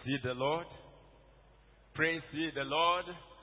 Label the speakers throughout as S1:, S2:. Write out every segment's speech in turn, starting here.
S1: ye the Lord. Praise ye the Lord.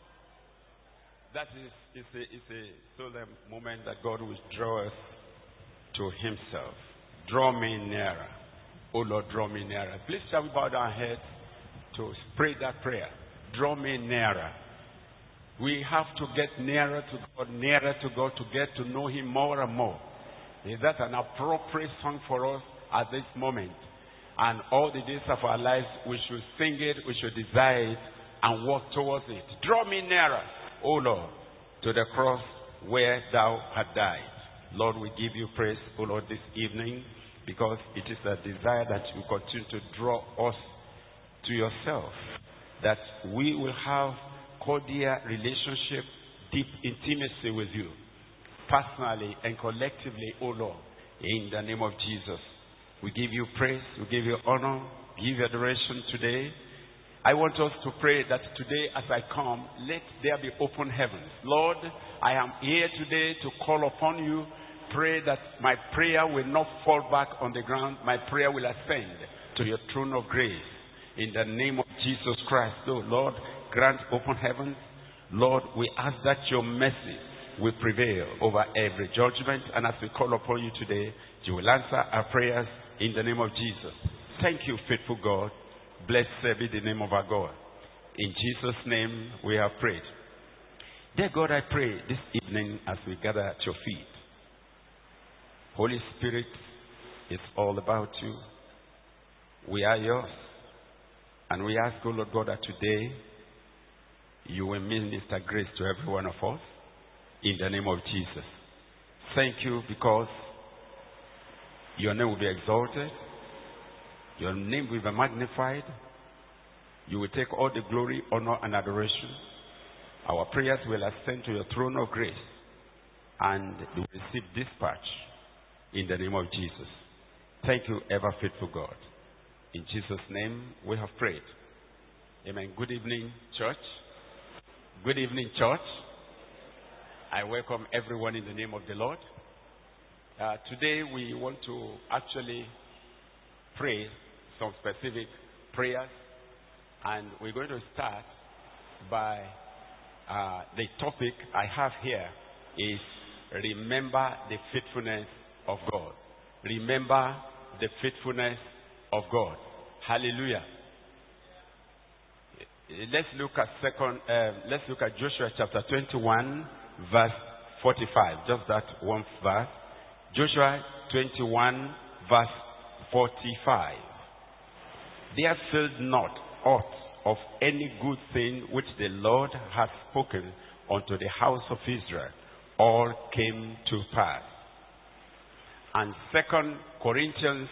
S1: That is a solemn moment that God will draw us to himself. Draw me nearer. Oh Lord, draw me nearer. Please shall we bow our heads to pray that prayer. Draw me nearer. We have to get nearer to God to get to know him more and more. Is that an appropriate song for us at this moment? And all the days of our lives, we should sing it, we should desire it, and walk towards it. Draw me nearer, O Lord, to the cross where thou hast died. Lord, we give you praise, O Lord, this evening, because it is a desire that you continue to draw us to yourself, that we will have cordial relationship, deep intimacy with you, personally and collectively, O Lord, in the name of Jesus. We give you praise, we give you honor, give you adoration today. I want us to pray that today as I come, let there be open heavens. Lord, I am here today to call upon you. Pray that my prayer will not fall back on the ground. My prayer will ascend to your throne of grace. In the name of Jesus Christ, oh Lord, grant open heavens. Lord, we ask that your mercy will prevail over every judgment. And as we call upon you today, you will answer our prayers in the name of Jesus. Thank you, faithful God. Blessed be the name of our God. In Jesus' name we have prayed. Dear God, I pray this evening as we gather at your feet. Holy Spirit, it's all about you. We are yours. And we ask, O Lord God, that today you will minister grace to every one of us in the name of Jesus. Thank you because your name will be exalted. Your name will be magnified. You will take all the glory, honor, and adoration. Our prayers will ascend to your throne of grace. And you will receive dispatch in the name of Jesus. Thank you, ever faithful God. In Jesus' name we have prayed. Amen. Good evening, church. Good evening, church. I welcome everyone in the name of the Lord. Today we want to actually pray some specific prayers, and we're going to start by the topic I have here is remember the faithfulness of God. Remember the faithfulness of God. Hallelujah. Let's look at Joshua chapter 21 verse 45. Just that one verse. Joshua 21 verse 45. There failed not aught of any good thing which the Lord hath spoken unto the house of Israel. All came to pass. And 2 Corinthians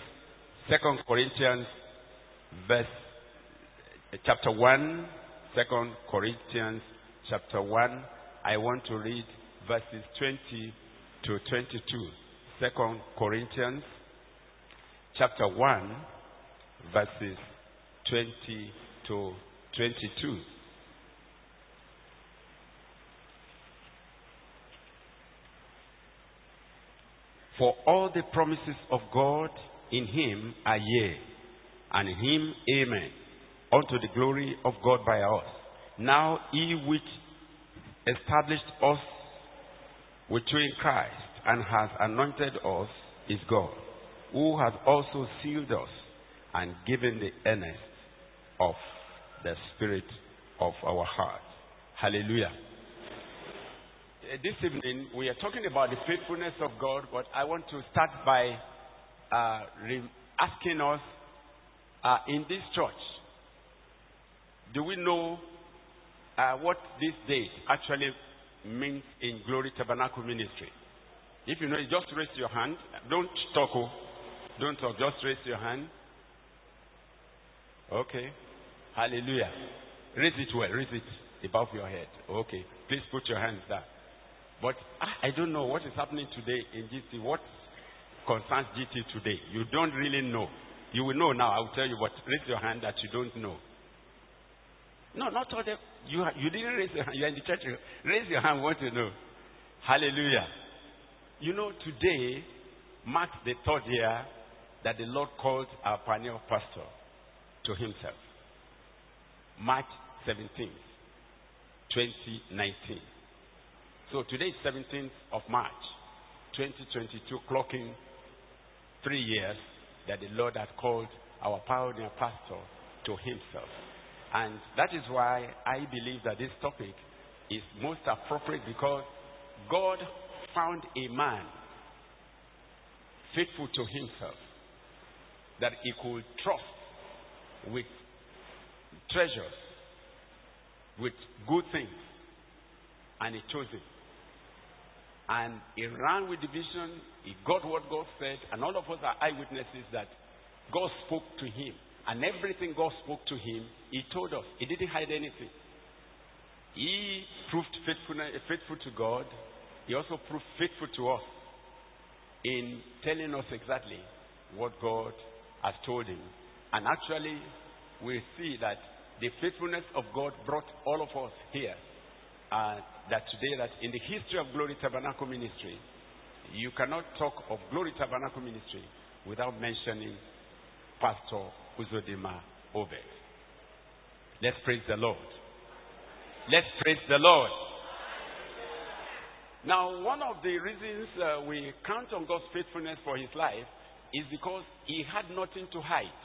S1: verse chapter 1, 2 Corinthians chapter 1, I want to read verses 20 to 22. 2 Corinthians chapter 1, verses 20 to 22. For all the promises of God in him are yea, and in him amen, unto the glory of God by us. Now he which established us with you in Christ, and has anointed us, is God, who has also sealed us, and given the earnest of the Spirit of our heart. Hallelujah. This evening, we are talking about the faithfulness of God, but I want to start by asking us, in this church, do we know what this day actually means in Glory Tabernacle Ministry? If you know it, just raise your hand. Don't talk. Don't talk. Just raise your hand. Okay. Hallelujah. Raise it well. Raise it above your head. Okay. Please put your hands down. But I don't know what is happening today in GT. What concerns GT today? You don't really know. You will know now. I will tell you, but raise your hand that you don't know. No, not all the. You didn't raise your hand. You are in the church. Raise your hand. Want to know? Hallelujah. You know, today marks the third year that the Lord called our pioneer pastor to himself. March 17th, 2019. So today is 17th of March, 2022, clocking 3 years that the Lord has called our pioneer pastor to himself. And that is why I believe that this topic is most appropriate, because God found a man faithful to himself that he could trust with treasures, with good things, and he chose him. And he ran with the vision, he got what God said, and all of us are eyewitnesses that God spoke to him. And everything God spoke to him, he told us. He didn't hide anything. He proved faithful to God. He also proved faithful to us in telling us exactly what God has told him. And actually, we see that the faithfulness of God brought all of us here. That today, that in the history of Glory Tabernacle Ministry, you cannot talk of Glory Tabernacle Ministry without mentioning Pastor Uzodimma Obed. Let's praise the Lord. Let's praise the Lord. Now, one of the reasons we count on God's faithfulness for his life is because he had nothing to hide.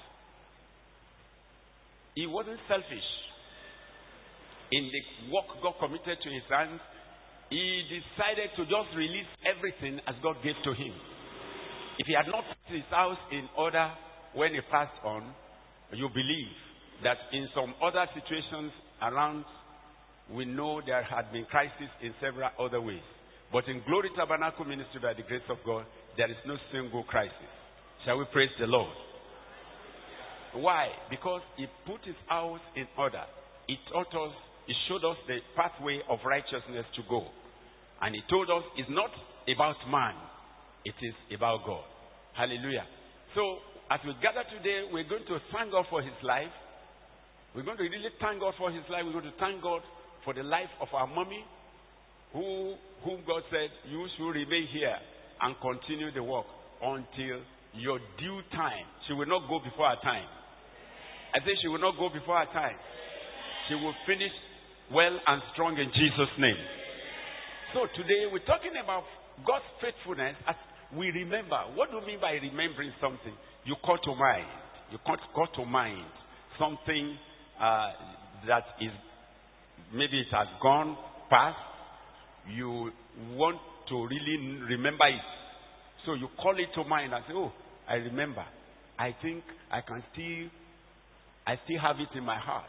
S1: He wasn't selfish. In the work God committed to his hands, he decided to just release everything as God gave to him. If he had not put his house in order when he passed on, you believe that in some other situations around, we know there had been crisis in several other ways. But in Glory Tabernacle Ministry, by the grace of God, there is no single crisis. Shall we praise the Lord? Why? Because he put his house in order. He taught us, he showed us the pathway of righteousness to go. And he told us it's not about man, it is about God. Hallelujah. So, as we gather today, we're going to thank God for his life. We're going to really thank God for his life. We're going to thank God for the life of our mommy, whom God said, you should remain here and continue the work until your due time. She will not go before her time. I say she will not go before her time. She will finish well and strong in Jesus' name. So today we're talking about God's faithfulness as we remember. What do you mean by remembering something? You call to mind. You call to mind something that is, maybe it has gone past. You want to really remember it. So you call it to mind and say, oh, I remember. I think I still have it in my heart.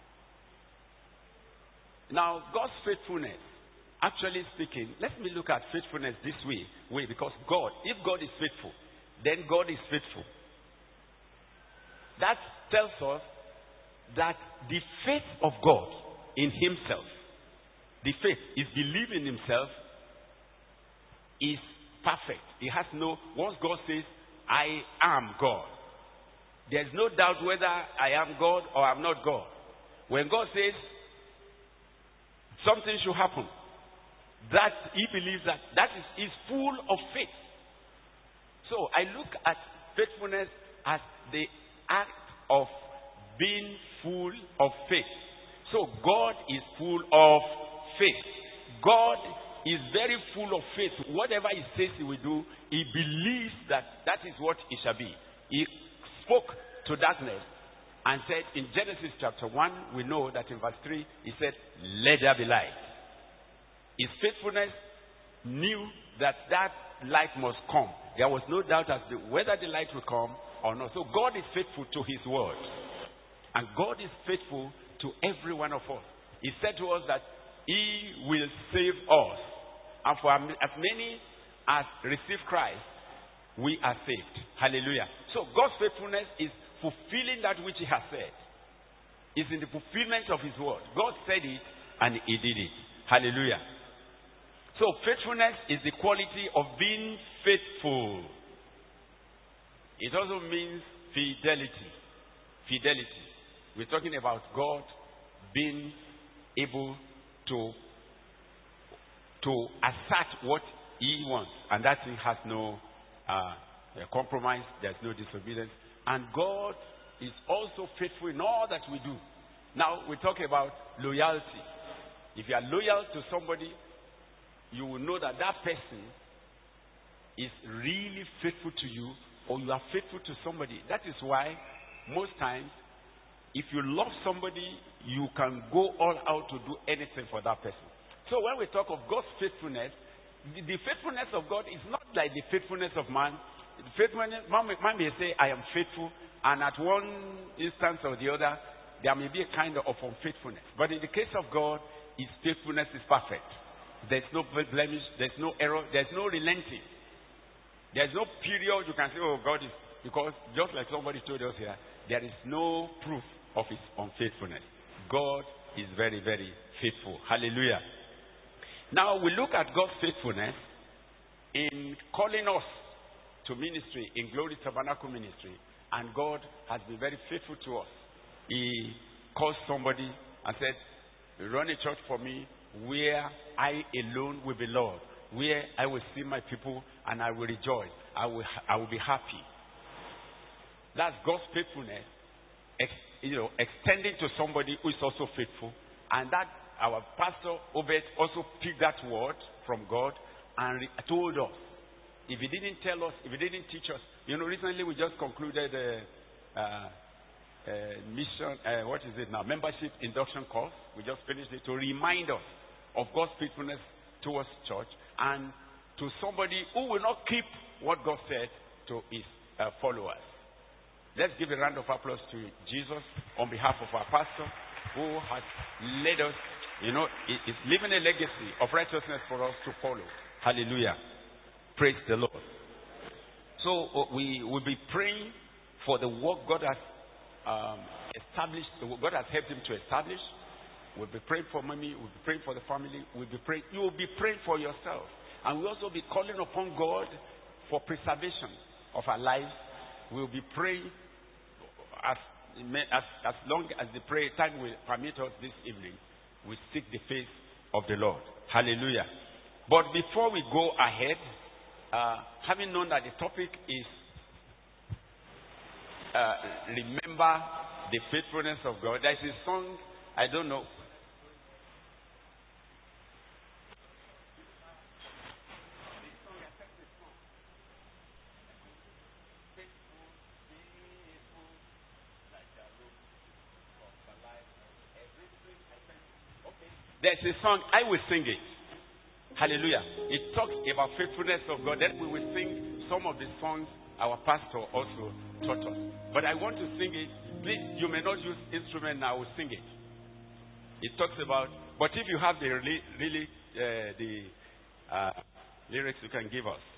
S1: Now, God's faithfulness, actually speaking, let me look at faithfulness this way, because God, if God is faithful, then God is faithful. That tells us that the faith of God in himself, the faith, his belief in himself, is perfect. He has once God says, I am God, there's no doubt whether I am God or I'm not God. When God says something should happen, that he believes that is full of faith. So I look at faithfulness as the act of being full of faith. So God is full of faith. God is very full of faith. Whatever he says he will do, he believes that is what it shall be. He spoke to darkness and said in Genesis chapter 1, we know that in verse 3, he said, let there be light. His faithfulness knew that light must come. There was no doubt as to whether the light will come or not. So God is faithful to his word. And God is faithful to every one of us. He said to us that he will save us. And for as many as receive Christ, we are saved. Hallelujah. So God's faithfulness is fulfilling that which he has said. It's in the fulfillment of his word. God said it and he did it. Hallelujah. So faithfulness is the quality of being faithful. It also means fidelity. Fidelity. We're talking about God being able to assert what he wants. And that thing has no compromise. There's no disobedience. And God is also faithful in all that we do. Now we talk about loyalty. If you are loyal to somebody, you will know that that person is really faithful to you, or you are faithful to somebody. That is why most times, if you love somebody, you can go all out to do anything for that person. So when we talk of God's faithfulness, the faithfulness of God is not like the faithfulness of man. The faithfulness, man may say, I am faithful, and at one instance or the other, there may be a kind of unfaithfulness. But in the case of God, His faithfulness is perfect. There's no blemish, there's no error, there's no relenting. There's no period you can say, oh, God is, because just like somebody told us here, there is no proof of His unfaithfulness. God is very, very faithful. Hallelujah. Now we look at God's faithfulness in calling us to ministry, in Glory Tabernacle ministry, and God has been very faithful to us. He called somebody and said, run a church for me where I alone will be Lord, where I will see my people and I will rejoice. I will be happy. That's God's faithfulness, extending to somebody who is also faithful. And that our pastor Obed also picked that word from God and told us. If he didn't tell us, if he didn't teach us, recently we just concluded membership induction course. We just finished it to remind us of God's faithfulness towards church and to somebody who will not keep what God said to his followers. Let's give a round of applause to Jesus on behalf of our pastor who has led us, is leaving a legacy of righteousness for us to follow. Hallelujah. Praise the Lord. So we will be praying for the work God has established, God has helped him to establish. We'll be praying for mommy, we'll be praying for the family, you will be praying for yourself. And we'll also be calling upon God for preservation of our lives. We'll be praying as long as the prayer time will permit us this evening. We seek the face of the Lord. Hallelujah. But before we go ahead, having known that the topic is remember the faithfulness of God, there's a song, I don't know. There's a song, I will sing it. Hallelujah. It talks about faithfulness of God. Then we will sing some of the songs our pastor also taught us. But I want to sing it. Please, you may not use instrument now. I will sing it. It talks about, but if you have the lyrics you can give us.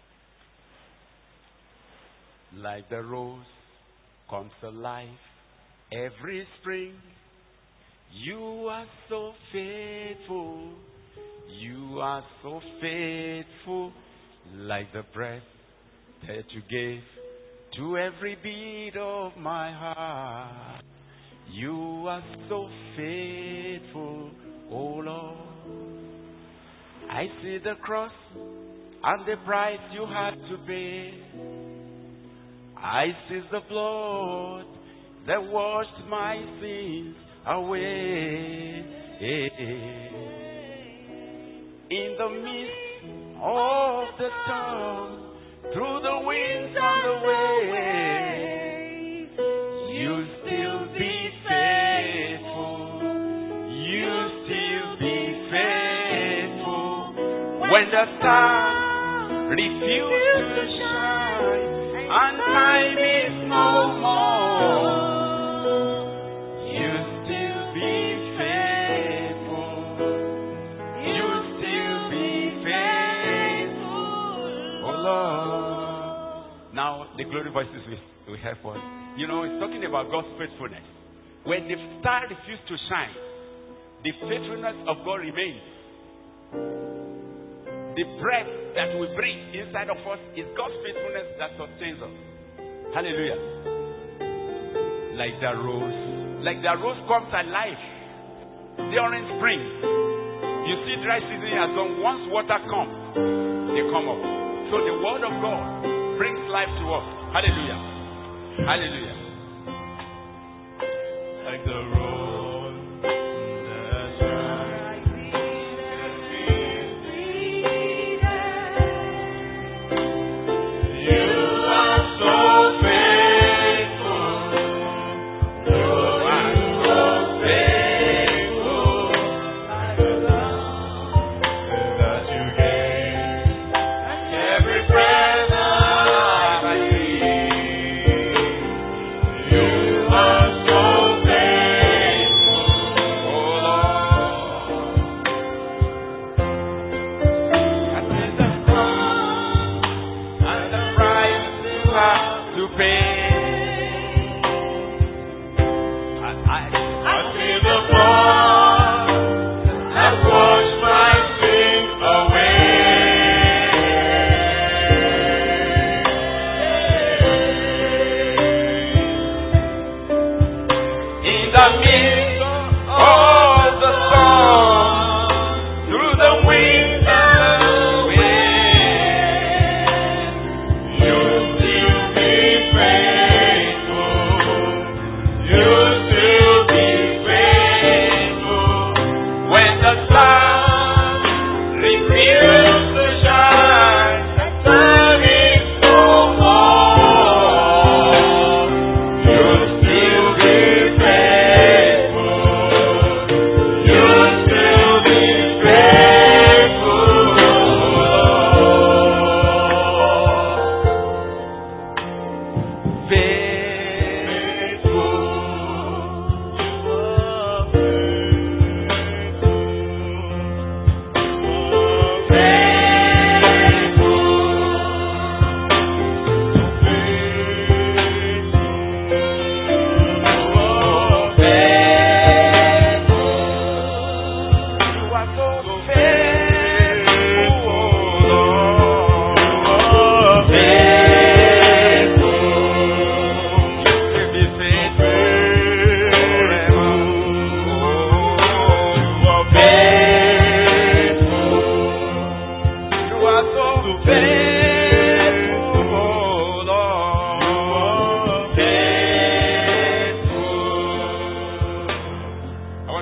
S1: Like the rose comes alive every spring. You are so faithful. You are so faithful. Like the breath that you gave to every beat of my heart. You are so faithful, oh Lord. I see the cross and the price you had to pay. I see the blood that washed my sins away. In the midst of the storm, through the winds and the waves, you still be faithful. You still be faithful. When the sun refuses to shine and time is no more, the glory voices we have for us. It's talking about God's faithfulness. When the star refused to shine, the faithfulness of God remains. The breath that we breathe inside of us is God's faithfulness that sustains us. Hallelujah. Like the rose comes alive during spring. You see, dry season has gone. Once water comes, they come up. So the word of God brings life to us. Hallelujah. Hallelujah. Like the rose.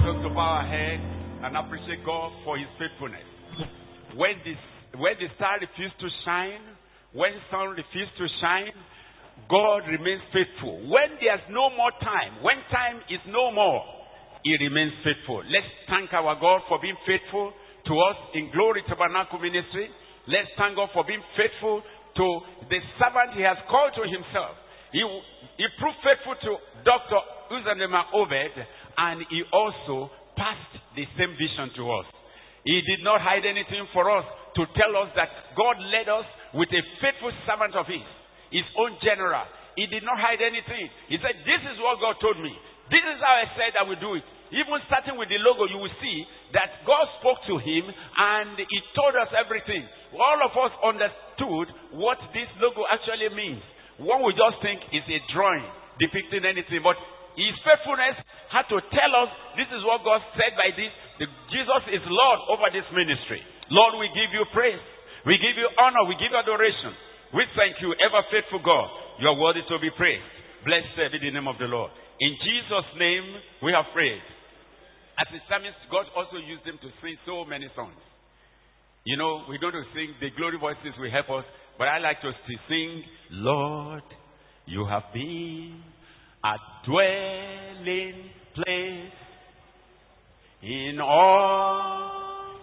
S1: us to bow our heads and appreciate God for His faithfulness. When the star refused to shine, when sun refused to shine, God remains faithful. When there's no more time, when time is no more, He remains faithful. Let's thank our God for being faithful to us in Glory Tabernacle Ministry. Let's thank God for being faithful to the servant He has called to Himself. He proved faithful to Dr. Uzanema Obed, and He also passed the same vision to us. He did not hide anything for us to tell us that God led us with a faithful servant of His own general. He did not hide anything. He said, this is what God told me. This is how I said I will do it. Even starting with the logo, you will see that God spoke to him and He told us everything. All of us understood what this logo actually means. One would just think it's a drawing depicting anything, but His faithfulness had to tell us this is what God said by this. Jesus is Lord over this ministry. Lord, we give You praise. We give You honor. We give You adoration. We thank You, ever faithful God. You are worthy to be praised. Blessed be the name of the Lord. In Jesus' name we have prayed. As a psalmist, God also used him to sing so many songs. You know, we're going to sing, the glory voices will help us, but I like to sing, Lord, You have been a dwelling place in all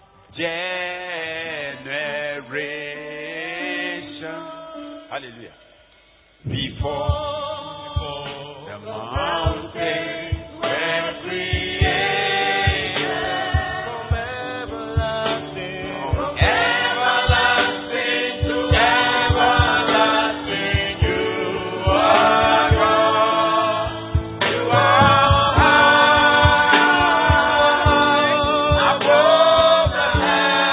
S1: generations. Hallelujah. Before the mountains were created, from everlasting to everlasting, You are God. You are high above the heavens.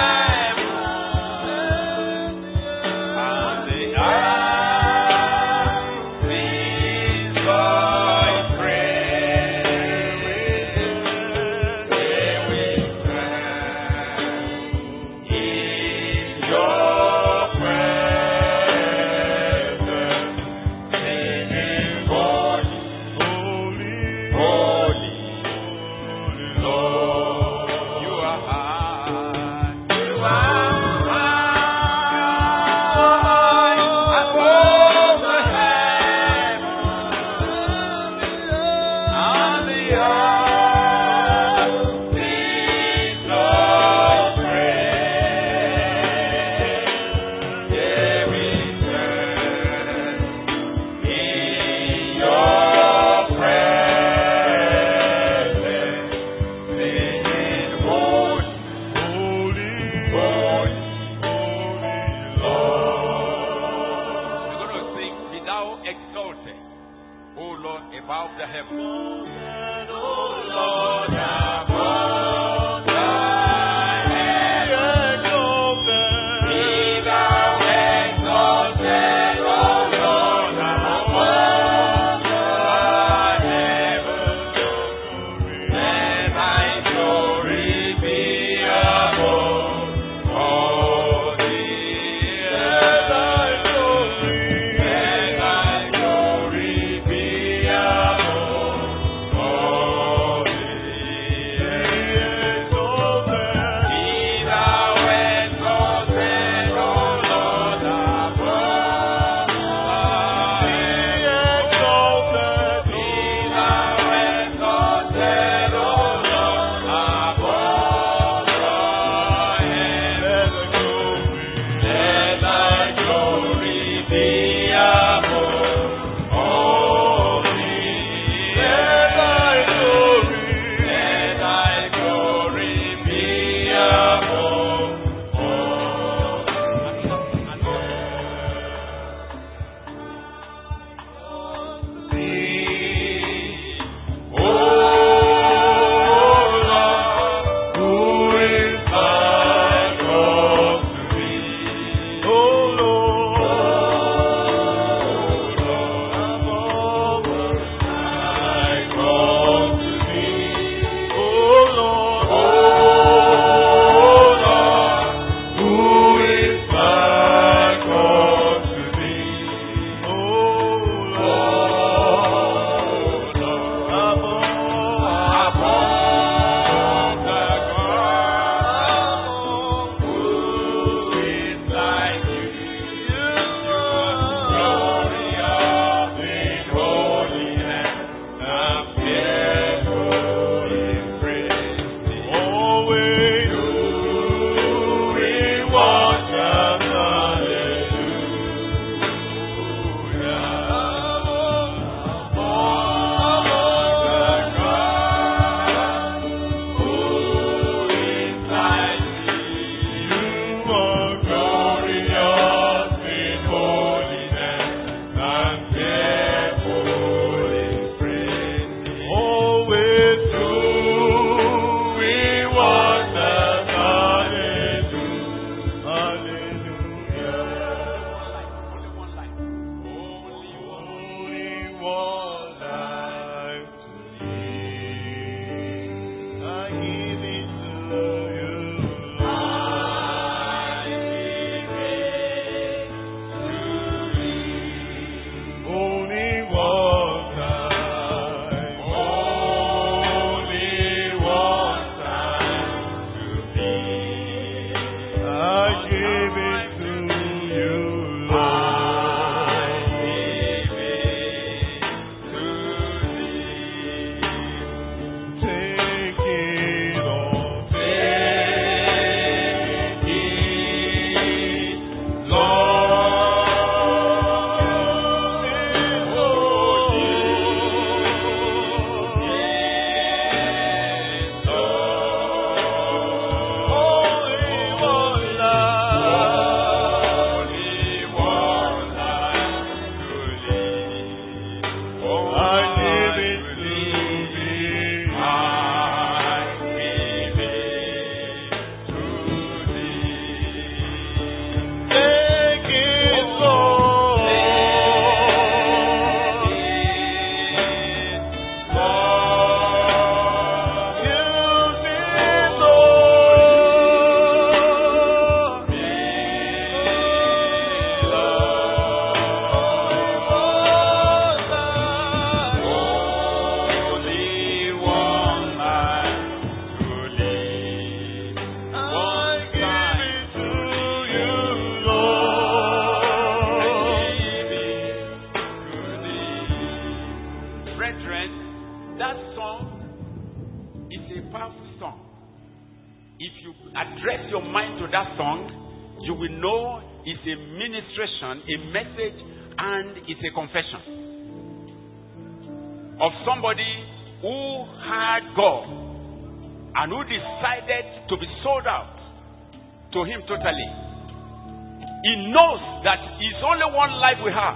S1: powerful song. If you address your mind to that song, you will know it's a ministration, a message, and it's a confession of somebody who had God and who decided to be sold out to Him totally. He knows that it's only one life we have.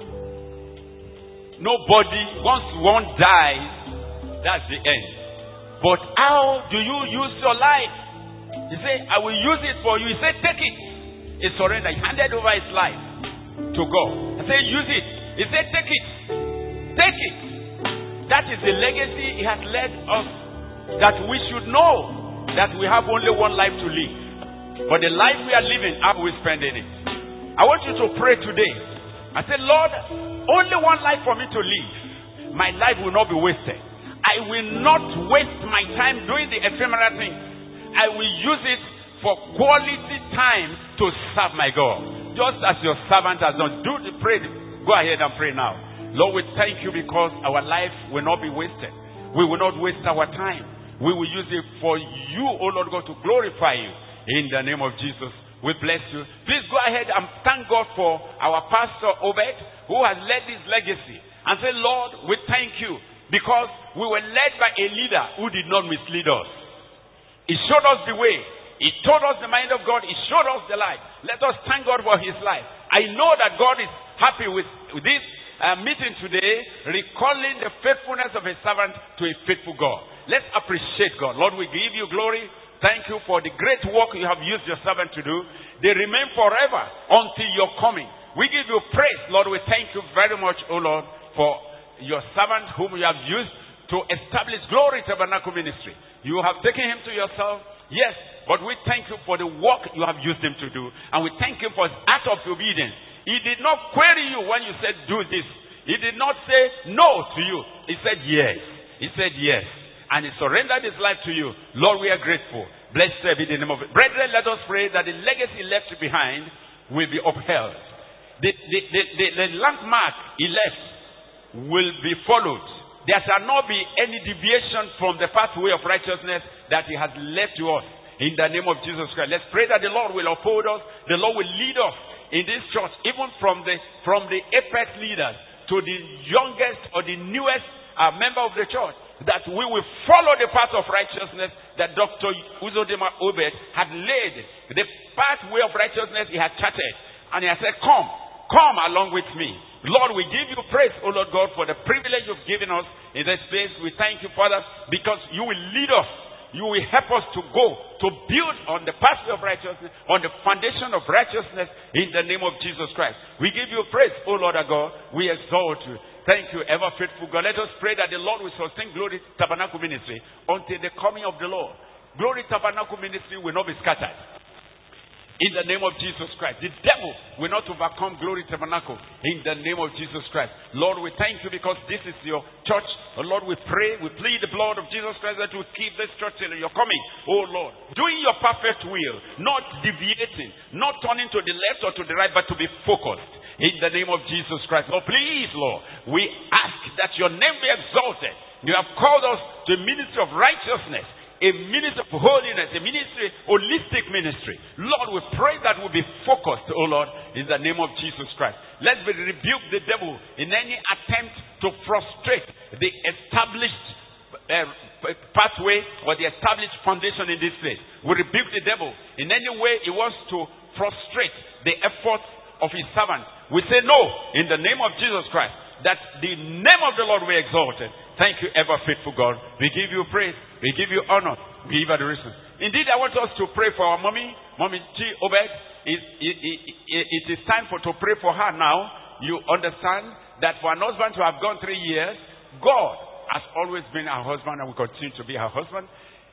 S1: Nobody, once one dies, that's the end. But how do you use your life? He said, I will use it for you. He said, take it. He surrendered. He handed over his life to God. I said, use it. He said, take it. Take it. That is the legacy He has led us, that we should know that we have only one life to live. But the life we are living, how we spending it? I want you to pray today. I said, Lord, only one life for me to live. My life will not be wasted. I will not waste my time doing the ephemeral things. I will use it for quality time to serve my God. Just as your servant has done. Pray. Go ahead and pray now. Lord, we thank you because our life will not be wasted. We will not waste our time. We will use it for you, O Lord God, to glorify you. In the name of Jesus, we bless you. Please go ahead and thank God for our pastor Obed, who has led this legacy. And say, Lord, we thank you because we were led by a leader who did not mislead us. He showed us the way. He told us the mind of God. He showed us the light. Let us thank God for His life. I know that God is happy with this meeting today, recalling the faithfulness of a servant to a faithful God. Let's appreciate God. Lord, we give you glory. Thank you for the great work you have used your servant to do. They remain forever until your coming. We give you praise, Lord. We thank you very much, O Lord, for your servant whom you have used to establish Glory Tabernacle Ministry. You have taken him to yourself, yes, but we thank you for the work you have used him to do. And we thank him for his act of obedience. He did not query you when you said, do this. He did not say no to you. He said yes. He said yes. And he surrendered his life to you. Lord, we are grateful. Blessed be the name of it. Brethren, let us pray that the legacy left behind will be upheld. The landmark he left will be followed. There shall not be any deviation from the pathway of righteousness that He has left to us. In the name of Jesus Christ. Let's pray that the Lord will uphold us. The Lord will lead us in this church, even from the apex leaders to the youngest or the newest member of the church, that we will follow the path of righteousness that Dr. Uzodimma Obed had laid. The pathway of righteousness he had charted. And he had said, come along with me. Lord, we give you praise, O Lord God, for the privilege you've given us in this place. We thank you, Father, because you will lead us. You will help us to go, to build on the pathway of righteousness, on the foundation of righteousness in the name of Jesus Christ. We give you praise, O Lord our God. We exalt you. Thank you, ever faithful God. Let us pray that the Lord will sustain Glory Tabernacle Ministry until the coming of the Lord. Glory Tabernacle Ministry will not be scattered. In the name of Jesus Christ. The devil will not overcome Glory Tabernacle. In the name of Jesus Christ. Lord, we thank you because this is your church. Oh Lord, we pray, we plead the blood of Jesus Christ that you keep this church till your coming. Oh Lord, doing your perfect will, not deviating, not turning to the left or to the right, but to be focused. In the name of Jesus Christ. Oh please, Lord, we ask that your name be exalted. You have called us to a ministry of righteousness, a ministry of holiness, a ministry, holistic ministry. Lord, we pray that we'll be focused, oh Lord, in the name of Jesus Christ. Let's rebuke the devil in any attempt to frustrate the established pathway or the established foundation in this place. We rebuke the devil in any way he wants to frustrate the efforts of his servant. We say no, in the name of Jesus Christ, that the name of the Lord be exalted. Thank you, ever faithful God. We give you praise. We give you honor. We give adoration. Indeed, I want us to pray for our mommy G. Obed. It is time to pray for her now. You understand that for an husband to have gone 3 years, God has always been our husband and will continue to be our husband.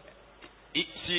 S1: She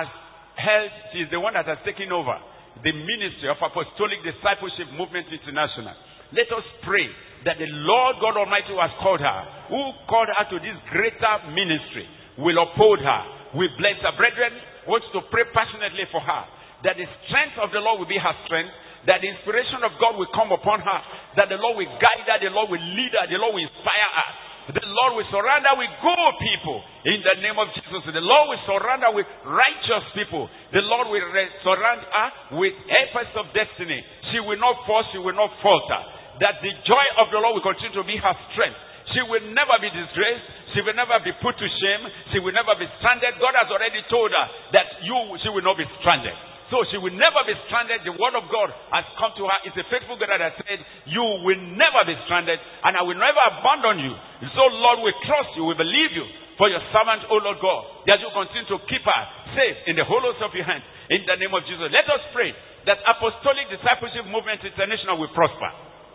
S1: is the one that has taken over the ministry of Apostolic Discipleship Movement International. Let us pray that the Lord God Almighty who has called her, who called her to this greater ministry, will uphold her. We bless her. Brethren, wants to pray passionately for her, that the strength of the Lord will be her strength, that the inspiration of God will come upon her, that the Lord will guide her, the Lord will lead her, the Lord will inspire her. The Lord will surround her with good people. In the name of Jesus. The Lord will surround her with righteous people. The Lord will surround her with helpers of destiny. She will not fall. She will not falter. That the joy of the Lord will continue to be her strength. She will never be disgraced. She will never be put to shame. She will never be stranded. God has already told her that she will not be stranded. So she will never be stranded. The word of God has come to her. It's a faithful God that has said, you will never be stranded and I will never abandon you. So Lord, we trust you. We believe you for your servant, O Lord God, that you continue to keep her safe in the hollows of your hands. In the name of Jesus. Let us pray that Apostolic Discipleship Movement International will prosper.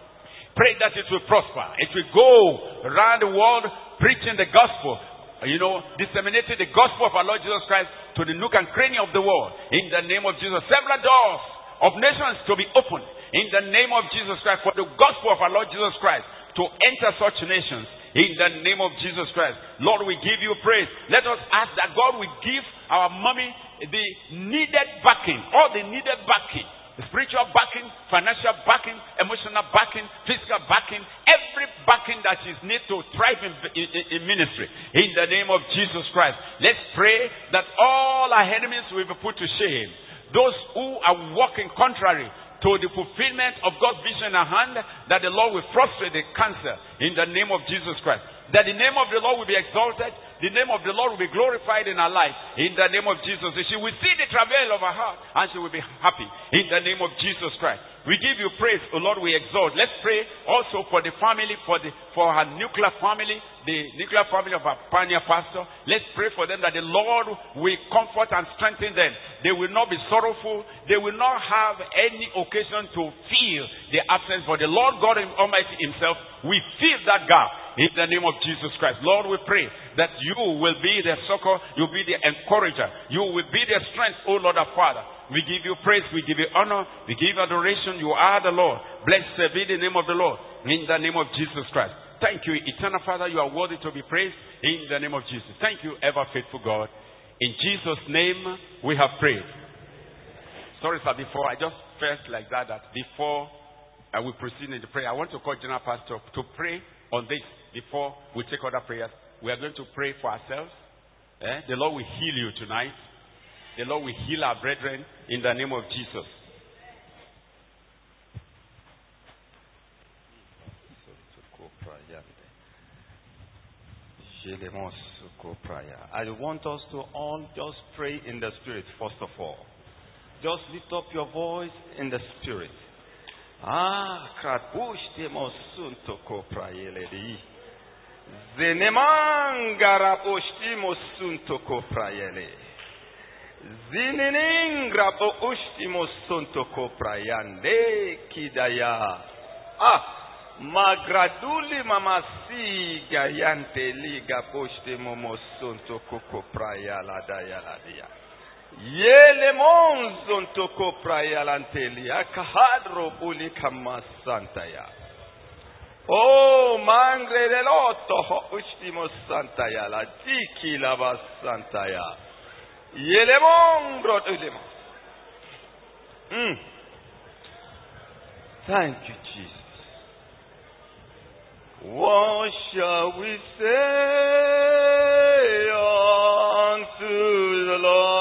S1: Pray that it will prosper. It will go around the world preaching the gospel. Disseminating the gospel of our Lord Jesus Christ to the nook and cranny of the world. In the name of Jesus. Several doors of nations to be opened. In the name of Jesus Christ. For the gospel of our Lord Jesus Christ to enter such nations. In the name of Jesus Christ. Lord, we give you praise. Let us ask that God will give our mommy the needed backing. All the needed backing. Spiritual backing, financial backing, emotional backing, physical backing, every backing that is needed to thrive in ministry. In the name of Jesus Christ. Let's pray that all our enemies will be put to shame. Those who are walking contrary to the fulfillment of God's vision at hand, that the Lord will frustrate the cancer in the name of Jesus Christ. That the name of the Lord will be exalted. The name of the Lord will be glorified in our life. In the name of Jesus. She will see the travail of her heart and she will be happy. In the name of Jesus Christ. We give you praise, O Lord, we exalt. Let's pray also for the family, for her nuclear family, the nuclear family of our pioneer pastor. Let's pray for them that the Lord will comfort and strengthen them. They will not be sorrowful. They will not have any occasion to feel the absence. For the Lord God Almighty himself will fill that gap. In the name of Jesus Christ. Lord, we pray that you will be their succor. You will be their encourager. You will be their strength, O Lord our Father. We give you praise. We give you honor. We give you adoration. You are the Lord. Blessed be the name of the Lord. In the name of Jesus Christ. Thank you, eternal Father. You are worthy to be praised. In the name of Jesus. Thank you, ever faithful God. In Jesus' name we have prayed. Sorry, sir, before I just felt like that before we proceed in the prayer, I want to call General Pastor to pray on this. Before we take other prayers, we are going to pray for ourselves. The Lord will heal you tonight. The Lord will heal our brethren in the name of Jesus. I want us to all just pray in the Spirit first of all. Just lift up your voice in the Spirit. Zenemangara postimo sunto copraiele. Zineningra postimo sunto copraiande kidaya. Magraduli mamasi gayante liga postimo mosunto copraiala dayaladia. Yele monzonto copraialantelia kahadro bulikama santaya. Oh, mangre del otto, ultimo santaya, la tiki lava santaya. Yelemon grodulimo. Thank you, Jesus. What shall we say unto the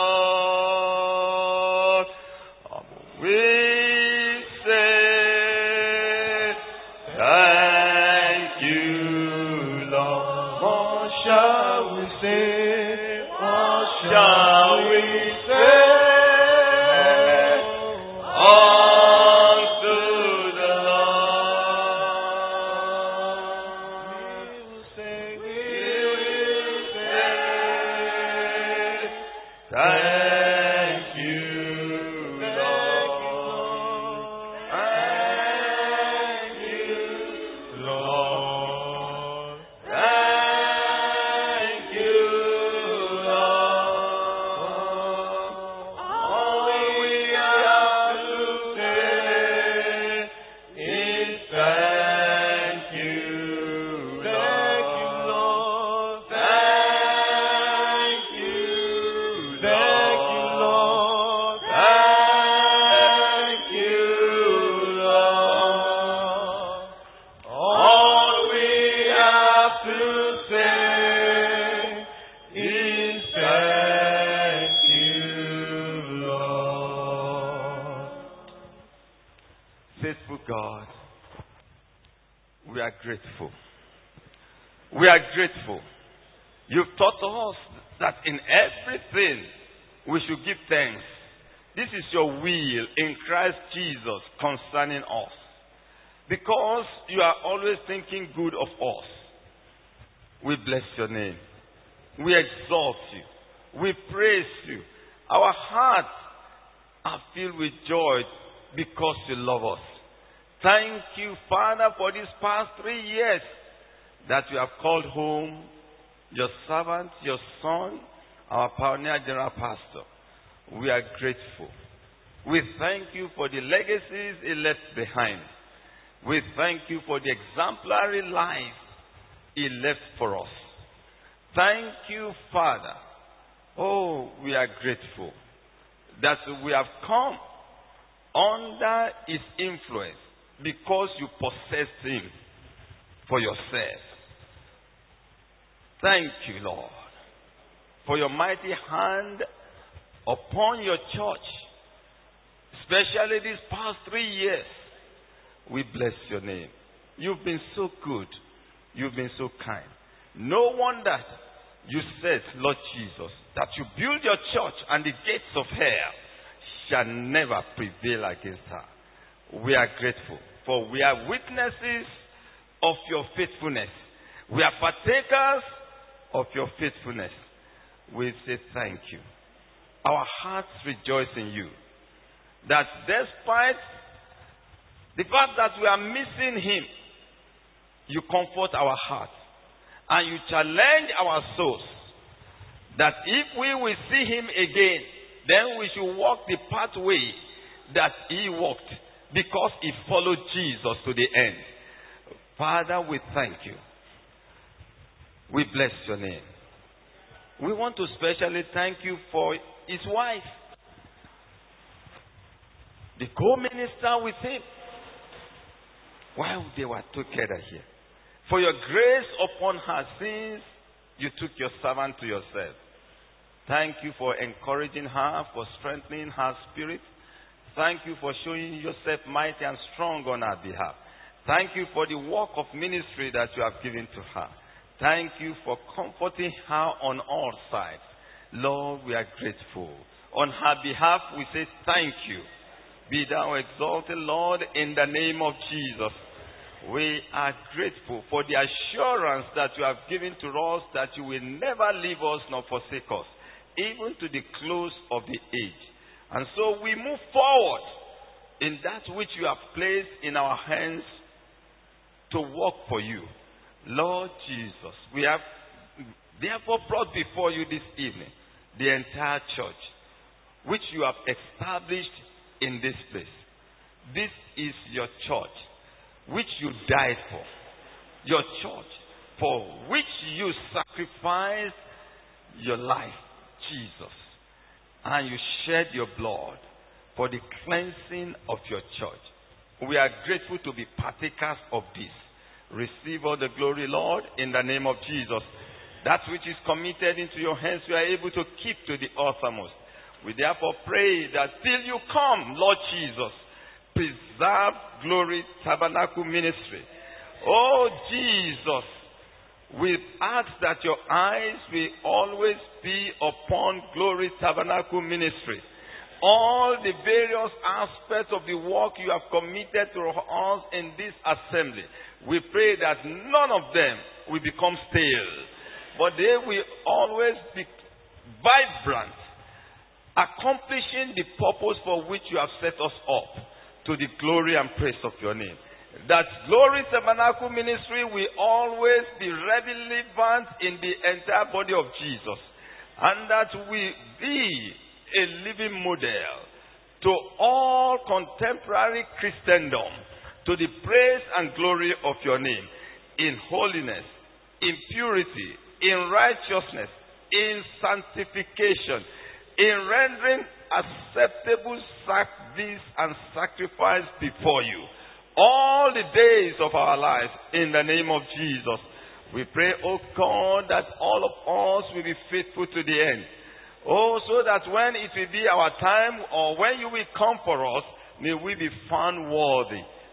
S1: Lord? We say,
S2: God, we are grateful. We are grateful. You've taught us that in everything we should give thanks. This is your will in Christ Jesus concerning us. Because you are always thinking good of us. We bless your name. We exalt you. We praise you. Our hearts are filled with joy because you love us. Thank you, Father, for these past 3 years that you have called home your servant, your son, our pioneer general pastor. We are grateful. We thank you for the legacies he left behind. We thank you for the exemplary life he left for us. Thank you, Father. Oh, we are grateful that we have come under his influence because you possessed him for yourself. Thank you, Lord, for your mighty hand upon your church, especially these past 3 years. We bless your name. You've been so good. You've been so kind. No wonder you said, Lord Jesus, that you build your church and the gates of hell shall never prevail against her. We are grateful, for we are witnesses of your faithfulness. We are partakers of your faithfulness. We say thank you. Our hearts rejoice in you. That despite the fact that we are missing him, you comfort our hearts and you challenge our souls that if we will see him again, then we should walk the pathway that he walked, because he followed Jesus to the end. Father, we thank you. We bless your name. We want to specially thank you for his wife, the co-minister with him, while they were together here. For your grace upon her, since you took your servant to yourself. Thank you for encouraging her, for strengthening her spirit. Thank you for showing yourself mighty and strong on her behalf. Thank you for the work of ministry that you have given to her. Thank you for comforting her on all sides. Lord, we are grateful. On her behalf, we say thank you. Be thou exalted, Lord, in the name of Jesus. We are grateful for the assurance that you have given to us that you will never leave us nor forsake us, even to the close of the age. And so we move forward in that which you have placed in our hands to work for you. Lord Jesus, we have therefore brought before you this evening the entire church, which you have established in this place. This is your church, which you died for. Your church, for which you sacrificed your life, Jesus. And you shed your blood for the cleansing of your church. We are grateful to be partakers of this. Receive all the glory, Lord, in the name of Jesus. That which is committed into your hands, you are able to keep to the uttermost. We therefore pray that till you come, Lord Jesus, preserve Glory Tabernacle Ministry. Oh, Jesus, we ask that your eyes will always be upon Glory Tabernacle Ministry. All the various aspects of the work you have committed to us in this assembly, we pray that none of them will become stale, but they will always be vibrant, accomplishing the purpose for which you have set us up, to the glory and praise of your name. That Glory Tabernacle Ministry will always be relevant in the entire body of Jesus, and that we be a living model to all contemporary Christendom, to the praise and glory of your name, in holiness, in purity, in righteousness, in sanctification, in rendering acceptable service and sacrifice before you all the days of our lives, in the name of Jesus. We pray, oh God, that all of us will be faithful to the end. Oh, so that when it will be our time, or when you will come for us, may we be found worthy.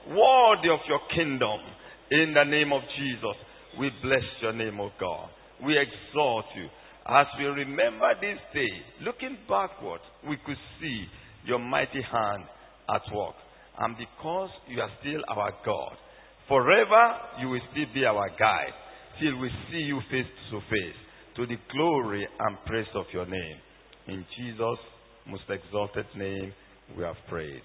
S2: worthy of your kingdom. In the name of Jesus, we bless your name, O God. We exalt you. As we remember this day, looking backward, we could see your mighty hand at work. And because you are still our God, forever you will still be our guide, till we see you face to face, to the glory and praise of your name. In Jesus' most exalted name, we have prayed.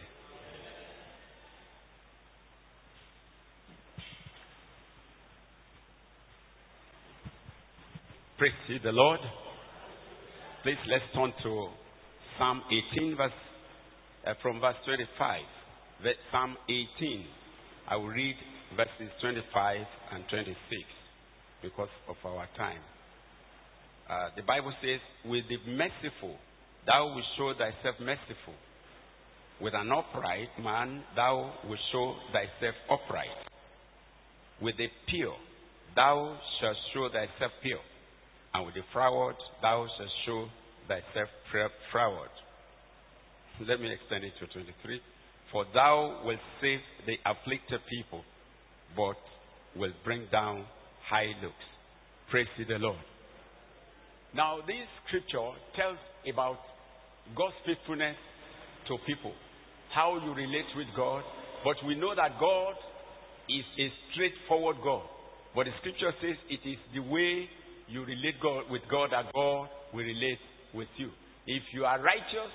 S1: Praise ye the Lord. Please let's turn to Psalm 18 from verse 25. Psalm 18. I will read verses 25 and 26 because of our time. The Bible says, with the merciful, thou wilt show thyself merciful. With an upright man, thou wilt show thyself upright. With the pure, thou shalt show thyself pure. And with the froward, thou shalt show thyself froward. Let me extend it to 23. For thou wilt save the afflicted people, but will bring down high looks. Praise ye the Lord. Now, this scripture tells about God's faithfulness to people, how you relate with God. But we know that God is a straightforward God. But the scripture says it is the way you relate with God that God will relate with you. If you are righteous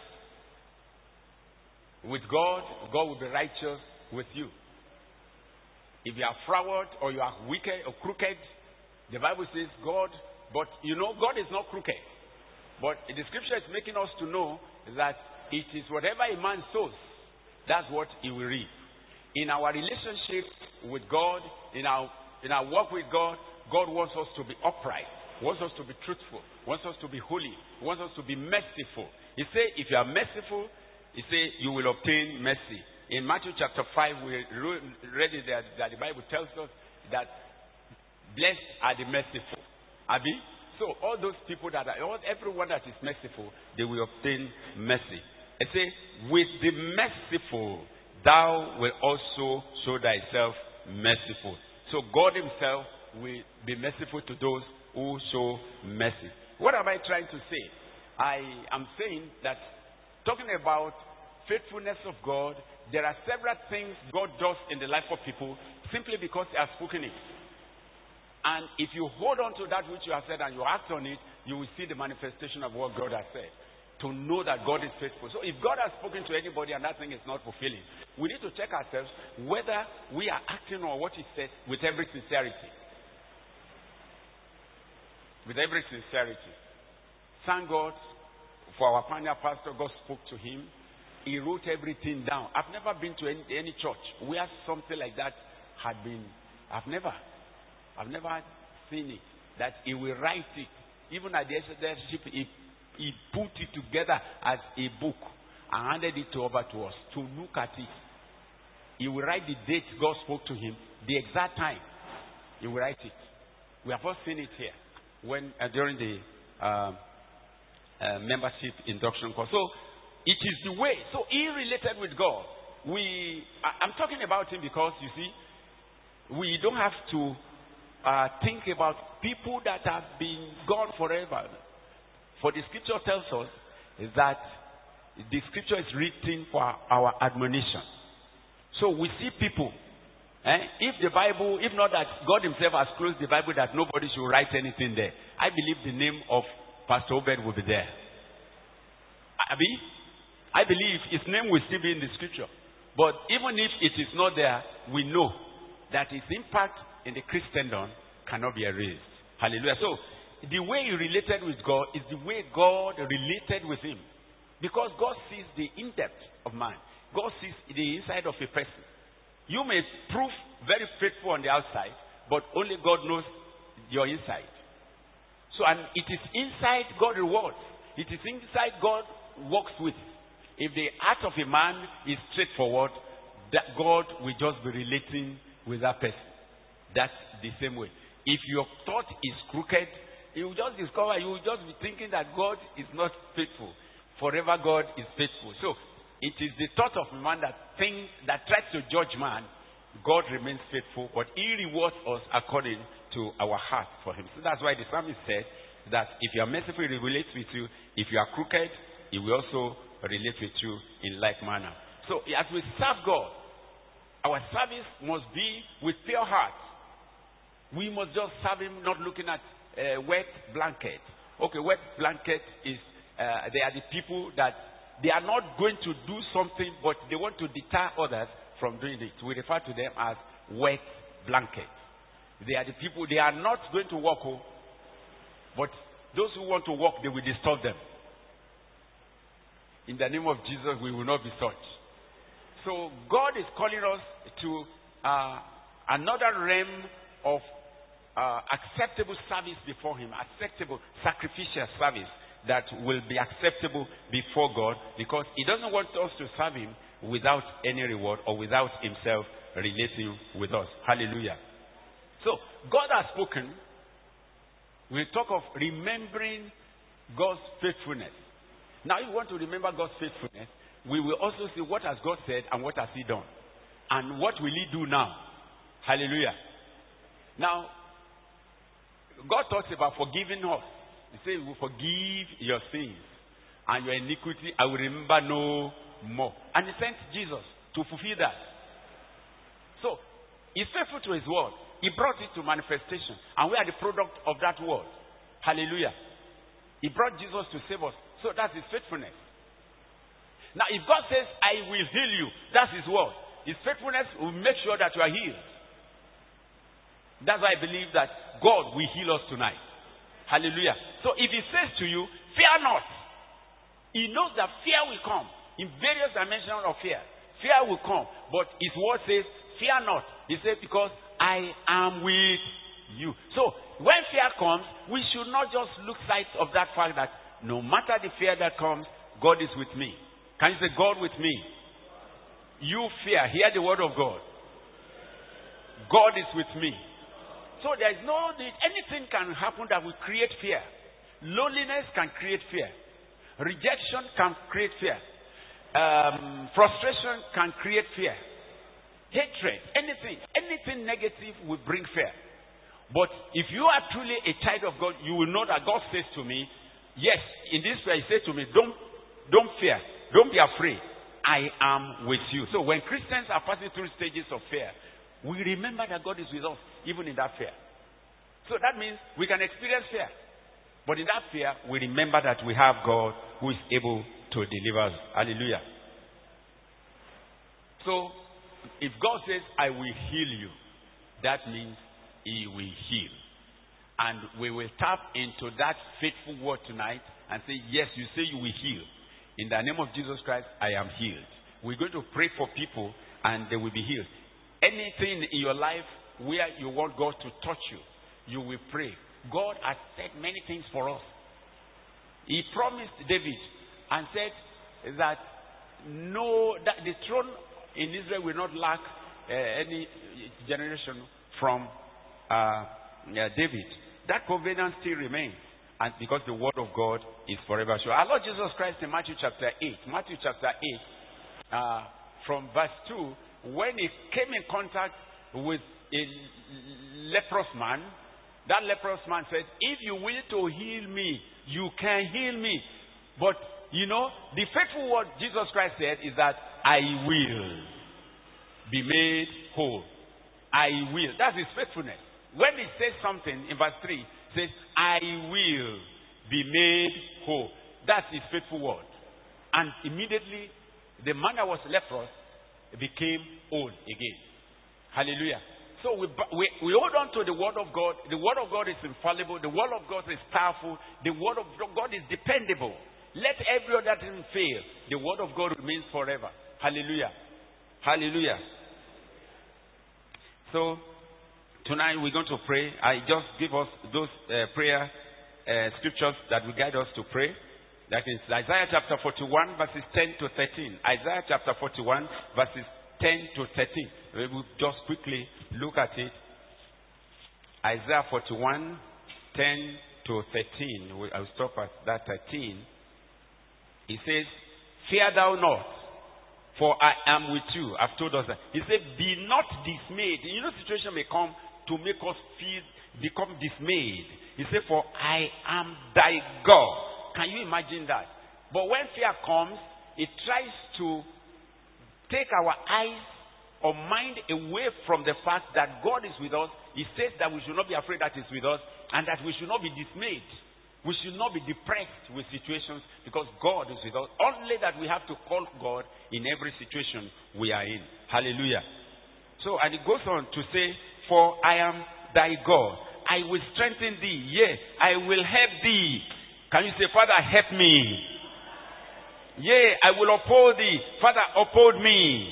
S1: with God, God will be righteous with you. If you are froward or you are wicked or crooked, the Bible says God, but you know God is not crooked. But the scripture is making us to know that it is whatever a man sows, that's what he will reap. In our relationship with God, in our work with God, God wants us to be upright, wants us to be truthful, wants us to be holy, wants us to be merciful. He says, if you are merciful, he says, you will obtain mercy. In Matthew chapter 5, we read it there, that the Bible tells us that blessed are the merciful. Abi? So all those people everyone that is merciful, they will obtain mercy. It says, with the merciful, thou will also show thyself merciful. So God himself will be merciful to those who show mercy. What am I trying to say? I am saying that talking about faithfulness of God, there are several things God does in the life of people simply because he has spoken it. And if you hold on to that which you have said and you act on it, you will see the manifestation of what God has said. To know that God is faithful. So if God has spoken to anybody and that thing is not fulfilling, we need to check ourselves whether we are acting on what he said with every sincerity. With every sincerity. Thank God for our pioneer pastor. God spoke to him. He wrote everything down. I've never been to any church where something like that had been. I've never seen it. That he will write it. Even at the leadership, he put it together as a book and handed it over to us to look at it. He will write the date God spoke to him, the exact time. He will write it. We have all seen it here when during the membership induction course. So it is the way. So he related with God. I'm talking about him because you see, we don't have to think about people that have been gone forever. For the scripture tells us that the scripture is written for our admonition. So we see people. If not that God himself has closed the Bible that nobody should write anything there, I believe the name of Pastor Obed will be there. I believe his name will still be in the scripture. But even if it is not there, we know that his impact in the Christendom cannot be erased. Hallelujah. So, the way he related with God is the way God related with him. Because God sees the in-depth of man. God sees the inside of a person. You may prove very faithful on the outside, but only God knows your inside. So, and it is inside God rewards. It is inside God works with. If the heart of a man is straightforward, that God will just be relating with that person. That's the same way. If your thought is crooked, you will just discover, you will just be thinking that God is not faithful. Forever God is faithful. So, it is the thought of man that tries to judge man God remains faithful, but He rewards us according to our heart for Him. So that's why the psalmist said that if you are merciful, He relates with you. If you are crooked, He will also relate with you in like manner. So as we serve God, our service must be with pure heart. We must just serve Him, not looking at wet blanket. Okay, wet blanket is, they are the people that they are not going to do something, but they want to deter others from doing it. We refer to them as wet blanket. They are the people, they are not going to walk, but those who want to walk, they will disturb them. In the name of Jesus, we will not be such. So God is calling us to another realm of acceptable service before Him, acceptable sacrificial service that will be acceptable before God, because He doesn't want us to serve Him without any reward or without Himself relating with us. Hallelujah. So God has spoken. We talk of remembering God's faithfulness. Now you want to remember God's faithfulness, we will also see what has God said and what has He done. And what will He do now? Hallelujah. Now, God talks about forgiving us. He says, He will forgive your sins and your iniquity I will remember no more. And He sent Jesus to fulfill that. So, He's faithful to His word. He brought it to manifestation. And we are the product of that word. Hallelujah. He brought Jesus to save us. So that's His faithfulness. Now, if God says, I will heal you, that's His word. His faithfulness will make sure that you are healed. That's why I believe that God will heal us tonight. Hallelujah. So if He says to you, fear not, He knows that fear will come in various dimensions of fear. Fear will come. But His word says, fear not. He says, because I am with you. So when fear comes, we should not just lose sight of that fact that no matter the fear that comes, God is with me. Can you say, God with me? You fear. Hear the word of God. God is with me. So there is no need. Anything can happen that will create fear. Loneliness can create fear. Rejection can create fear. Frustration can create fear. Hatred, anything negative will bring fear. But if you are truly a child of God, you will know that God says to me, yes, in this way He says to me, don't fear. Don't be afraid. I am with you. So when Christians are passing through stages of fear, we remember that God is with us, even in that fear. So that means we can experience fear. But in that fear, we remember that we have God who is able to deliver us. Hallelujah. So, if God says, I will heal you, that means He will heal. And we will tap into that faithful word tonight and say, yes, you say you will heal. In the name of Jesus Christ, I am healed. We're going to pray for people and they will be healed. Anything in your life where you want God to touch you, you will pray. God has said many things for us. He promised David and said that that the throne in Israel will not lack any generation from David. That covenant still remains. And because the word of God is forever sure. Our Lord Jesus Christ in Matthew chapter 8, from verse 2, when He came in contact with a leprous man, that leprous man said, if you will to heal me, you can heal me. But, the faithful word Jesus Christ said is that I will be made whole. I will. That's His faithfulness. When He says something in verse 3, He says, I will be made whole. That's His faithful word. And immediately, the man that was leprous became whole again. Hallelujah. So we hold on to the word of God. The word of God is infallible. The word of God is powerful. The word of God is dependable. Let every other thing fail. The word of God remains forever. Hallelujah. Hallelujah. So, tonight we're going to pray. I just give us those prayer scriptures that will guide us to pray. That is Isaiah chapter 41 verses 10 to 13. Isaiah chapter 41 verses 10 to 13. We will just quickly look at it. Isaiah 41, 10 to 13. I'll stop at that 13. It says, fear thou not, For I am with you. I've told us that. He said, be not dismayed. You know, situation may come to make us become dismayed. He said, for I am thy God. Can you imagine that? But when fear comes, it tries to take our eyes or mind away from the fact that God is with us. He says that we should not be afraid that He's with us and that we should not be dismayed. We should not be depressed with situations because God is with us. Only that we have to call God in every situation we are in. Hallelujah. So, and it goes on to say, for I am thy God. I will strengthen thee. Yea, I will help thee. Can you say, Father, help me? Yea, I will uphold thee. Father, uphold me.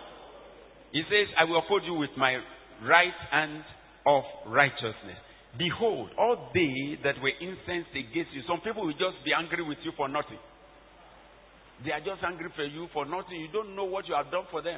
S1: He says, I will uphold you with my right hand of righteousness. Behold, all they that were incensed against you. Some people will just be angry with you for nothing. They are just angry for you for nothing. You don't know what you have done for them.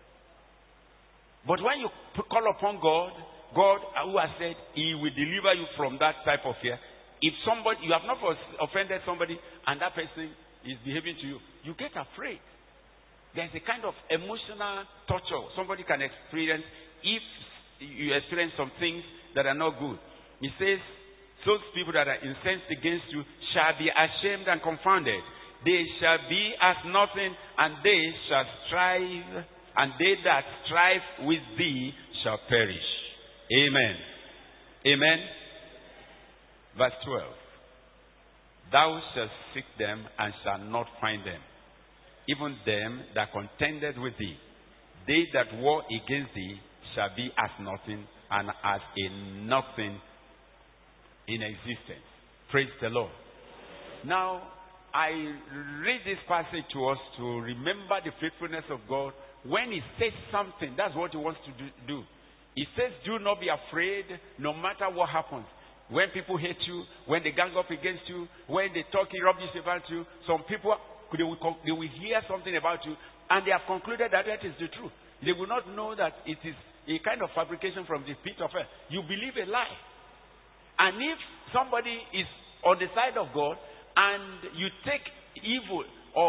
S1: But when you call upon God, God who has said He will deliver you from that type of fear. If somebody, you have not offended somebody and that person is behaving to you, you get afraid. There's a kind of emotional torture somebody can experience if you experience some things that are not good. He says, those people that are incensed against you shall be ashamed and confounded. They shall be as nothing, and they shall strive, and they that strive with thee shall perish. Amen. Amen. Verse 12. Thou shalt seek them and shalt not find them. Even them that contended with thee. They that war against thee shall be as nothing, and as a nothing in existence. Praise the Lord. Now, I read this passage to us to remember the faithfulness of God. When He says something, that's what He wants to do. He says, do not be afraid no matter what happens. When people hate you, when they gang up against you, when they talk rubbish about you, some people, they will hear something about you and they have concluded that that is the truth. They will not know that it is a kind of fabrication from the pit of hell. You believe a lie. And if somebody is on the side of God and you take evil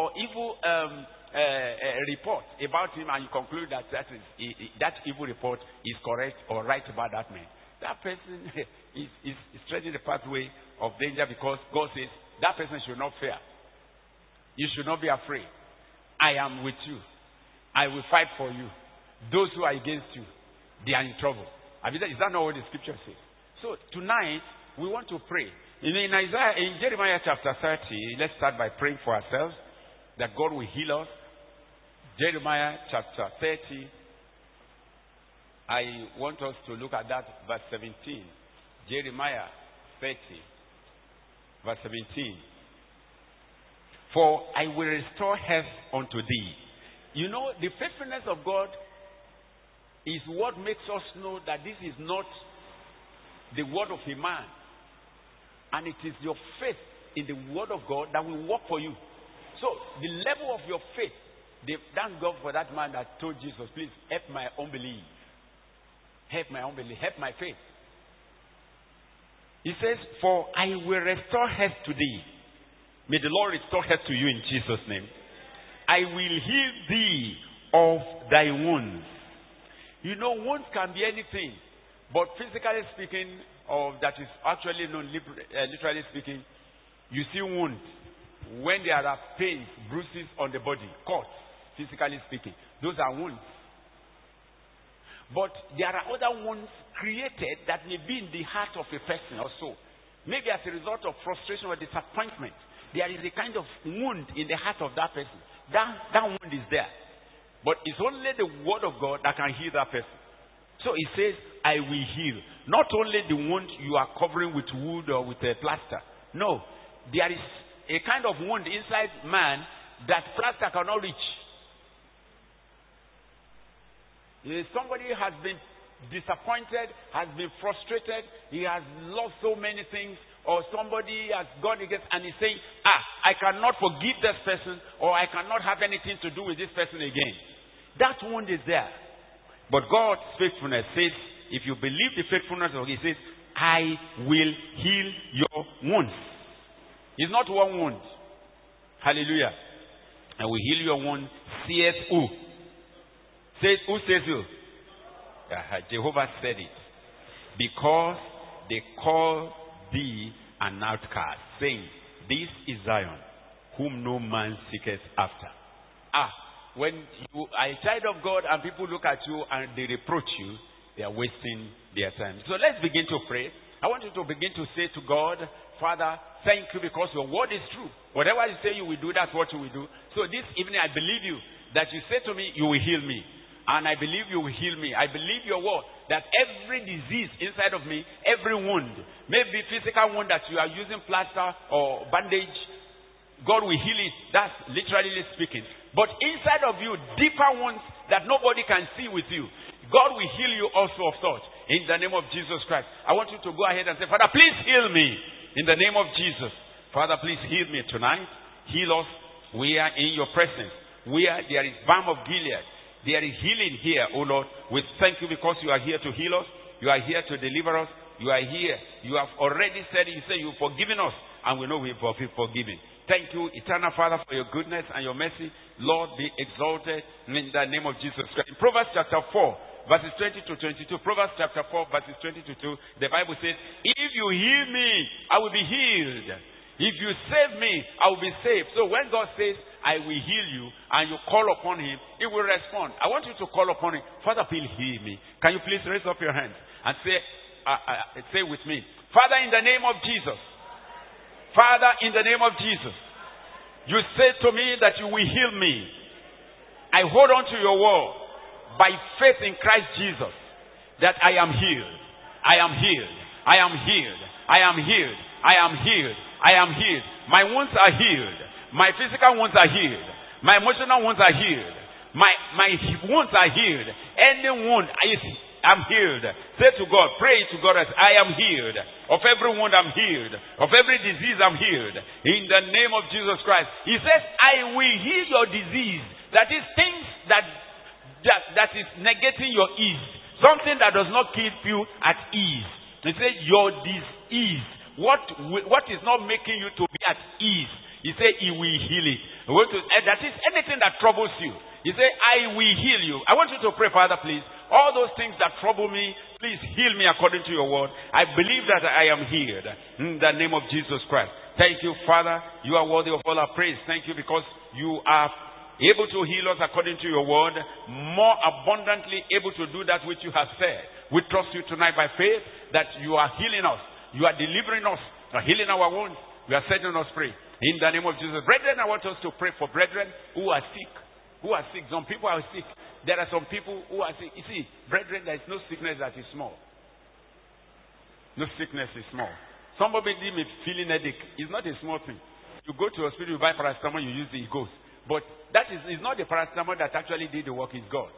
S1: report about him and you conclude that that evil report is correct or right about that man, that person is treading the pathway of danger because God says that person should not fear. You should not be afraid. I am with you. I will fight for you. Those who are against you, they are in trouble. Is that not what the scripture says? So tonight, we want to pray. In Jeremiah chapter 30, let's start by praying for ourselves that God will heal us. Jeremiah chapter 30, I want us to look at that verse 17. Jeremiah 30, verse 17. For I will restore health unto thee. You know, the faithfulness of God is what makes us know that this is not the word of a man. And it is your faith in the word of God that will work for you. So, the level of your faith, thank God for that man that told Jesus, please help my unbelief. Help my unbelief. Help my faith. He says, for I will restore health to thee. May the Lord restore health to you in Jesus' name. I will heal thee of thy wounds. You know, wounds can be anything. But physically speaking, or that is actually known literally speaking, you see wounds when there are pains, bruises on the body, cuts, physically speaking. Those are wounds. But there are other wounds created that may be in the heart of a person or so. Maybe as a result of frustration or disappointment, there is a kind of wound in the heart of that person. That wound is there. But it's only the word of God that can heal that person. So it says, I will heal. Not only the wound you are covering with wood or with a plaster. No. There is a kind of wound inside man that plaster cannot reach. Somebody has been disappointed, has been frustrated, he has lost so many things, or somebody has gone against and he's saying, I cannot forgive this person, or I cannot have anything to do with this person again. That wound is there. But God's faithfulness says, if you believe the faithfulness of God, He says, I will heal your wounds. It's not one wound. Hallelujah. I will heal your wound, Says who? Says who says who? Jehovah said it. Because they call thee an outcast, saying, this is Zion, whom no man seeketh after. When you are a child of God and people look at you and they reproach you, they are wasting their time. So let's begin to pray. I want you to begin to say to God, Father, thank you because your word is true. Whatever you say you will do, that's what you will do. So this evening I believe you that you say to me, you will heal me. And I believe you will heal me. I believe your word that every disease inside of me, every wound, maybe physical wound that you are using plaster or bandage, God will heal it. That's literally speaking. But inside of you, deeper wounds that nobody can see with you, God will heal you also of thought. In the name of Jesus Christ. I want you to go ahead and say, Father, please heal me. In the name of Jesus. Father, please heal me tonight. Heal us. We are in your presence. There is balm of Gilead. There is healing here, O Lord. We thank you because you are here to heal us. You are here to deliver us. You are here. You have already said it. You say you've forgiven us. And we know we've forgiven. Thank you, eternal Father, for your goodness and your mercy. Lord, be exalted in the name of Jesus Christ. In Proverbs chapter 4, verses 20 to 22. Proverbs chapter 4, verses 20 to 2. The Bible says, if you heal me, I will be healed. If you save me, I will be saved. So when God says, I will heal you, and you call upon him, he will respond. I want you to call upon him. Father, please heal me. Can you please raise up your hands and say with me, Father, in the name of Jesus. Father, in the name of Jesus, you said to me that you will heal me. I hold on to your word by faith in Christ Jesus that I am healed. I am healed. I am healed. I am healed. I am healed. I am healed. My wounds are healed. My physical wounds are healed. My emotional wounds are healed. My wounds are healed. Any wound I'm healed. Say to God, pray to God as I am healed. Of every wound I'm healed. Of every disease I'm healed. In the name of Jesus Christ. He says, I will heal your disease. That is things that is negating your ease. Something that does not keep you at ease. He says, your disease. What is not making you to be at ease? He said, he will heal it. That is anything that troubles you. He said, I will heal you. I want you to pray, Father, please. All those things that trouble me, please heal me according to your word. I believe that I am healed. In the name of Jesus Christ. Thank you, Father. You are worthy of all our praise. Thank you because you are able to heal us according to your word. More abundantly able to do that which you have said. We trust you tonight by faith that you are healing us. You are delivering us. You are healing our wounds. You are setting us free. In the name of Jesus. Brethren, I want us to pray for brethren who are sick. Who are sick. Some people are sick. There are some people who are sick. You see, brethren, there is no sickness that is small. No sickness is small. Somebody may be feeling headache. It's not a small thing. You go to a hospital, you buy paracetamol, you use it, it goes. But that is not the paracetamol that actually did the work, it's God.